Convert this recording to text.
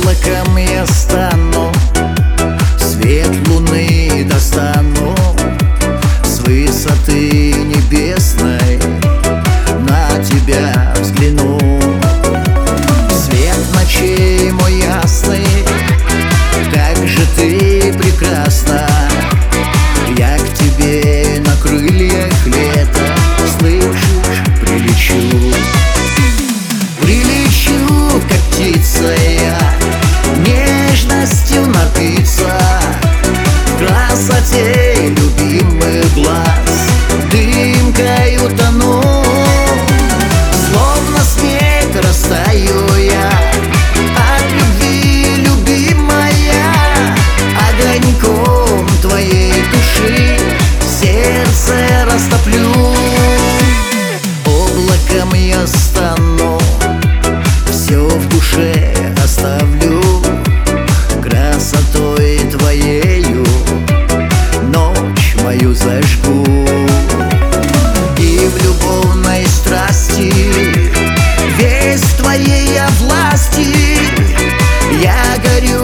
Облаком я стану, свет луны достану с высоты небесной, на тебя взгляну. Свет ночей мой ясный, как же ты прекрасна. Я к тебе на крыльях лета, слышишь, прилечу. Прилечу, как птица я, нежностью напиться, в красоте любимых глаз дымкой утону. Словно снег растаю я от любви, любимая, огоньком твоей души сердце растоплю. Облаком я стану, все в душе оставлю, красотой твоею ночь мою зажгу. И в любовной страсти, весь в твоей я власти, я горю